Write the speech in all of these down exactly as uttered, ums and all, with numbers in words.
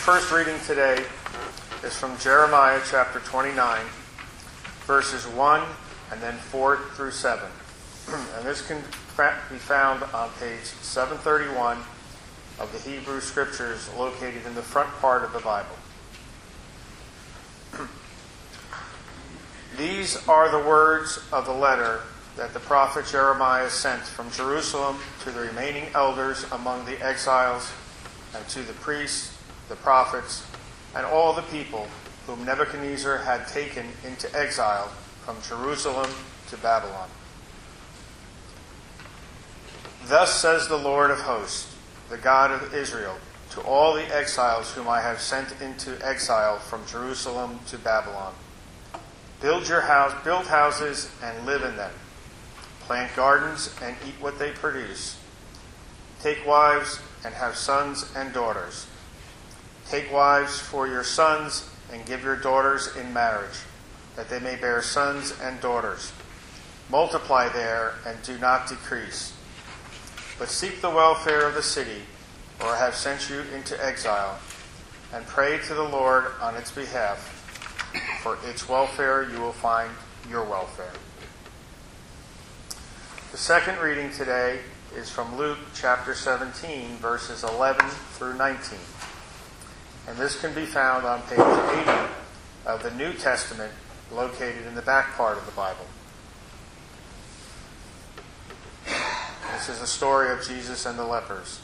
first reading today is from Jeremiah chapter twenty-nine, verses one and then four through seven. And this can be found on page seven thirty-one of the Hebrew Scriptures, located in the front part of the Bible. These are the words of the letter that the prophet Jeremiah sent from Jerusalem to the remaining elders among the exiles, and to the priests, the prophets, and all the people whom Nebuchadnezzar had taken into exile from Jerusalem to Babylon. Thus says the Lord of hosts, the God of Israel, to all the exiles whom I have sent into exile from Jerusalem to Babylon. Build your house, build houses and live in them. Plant gardens and eat what they produce. Take wives and have sons and daughters. Take wives for your sons and give your daughters in marriage, that they may bear sons and daughters. Multiply there and do not decrease. But seek the welfare of the city, or I have sent you into exile, and pray to the Lord on its behalf. For its welfare you will find your welfare. The second reading today is from Luke chapter seventeen, verses eleven through nineteen. And this can be found on page eighty of the New Testament, located in the back part of the Bible. This is the story of Jesus and the lepers.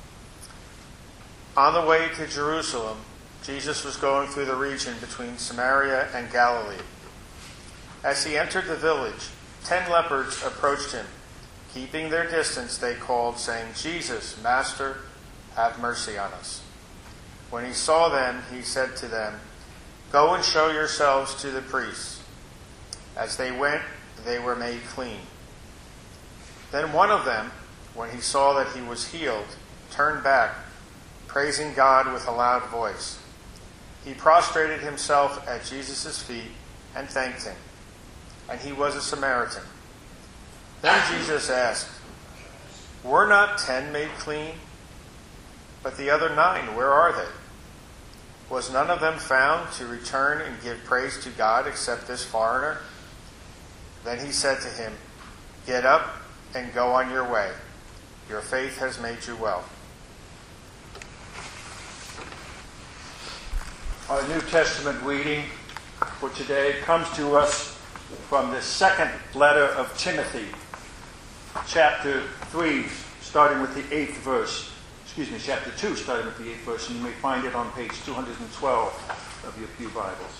On the way to Jerusalem, Jesus was going through the region between Samaria and Galilee. As he entered the village, ten lepers approached him. Keeping their distance, they called, saying, "Jesus, Master, have mercy on us." When he saw them, he said to them, "Go and show yourselves to the priests." As they went, they were made clean. Then one of them, when he saw that he was healed, turned back, praising God with a loud voice. He prostrated himself at Jesus' feet and thanked him. And he was a Samaritan. Then Jesus asked, "Were not ten made clean? But the other nine, where are they? Was none of them found to return and give praise to God except this foreigner?" Then he said to him, "Get up and go on your way. Your faith has made you well." Our New Testament reading for today comes to us from the second letter of Timothy, chapter three, starting with the eighth verse. Excuse me, chapter two, starting with the eighth verse, and you may find it on page two hundred twelve of your pew Bibles.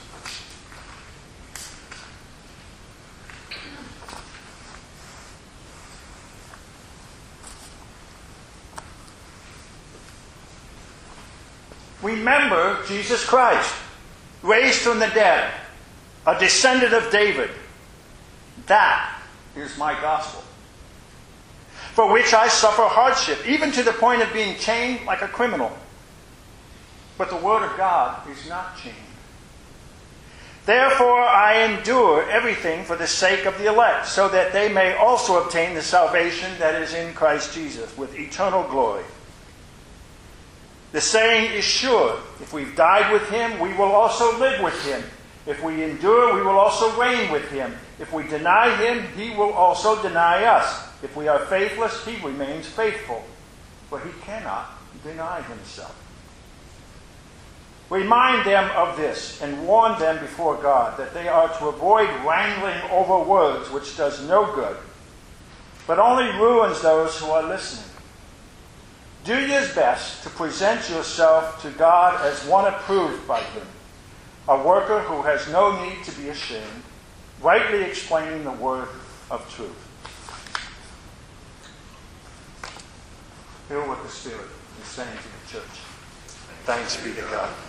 Remember Jesus Christ, raised from the dead, a descendant of David. That is my gospel, for which I suffer hardship, even to the point of being chained like a criminal. But the word of God is not chained. Therefore I endure everything for the sake of the elect, so that they may also obtain the salvation that is in Christ Jesus, with eternal glory. The saying is sure, if we've died with him, we will also live with him. If we endure, we will also reign with him. If we deny him, he will also deny us. If we are faithless, he remains faithful, for he cannot deny himself. Remind them of this, and warn them before God, that they are to avoid wrangling over words, which does no good, but only ruins those who are listening. Do your best to present yourself to God as one approved by him, a worker who has no need to be ashamed, rightly explaining the word of truth. Hear what the Spirit is saying to the church. Thanks be to God.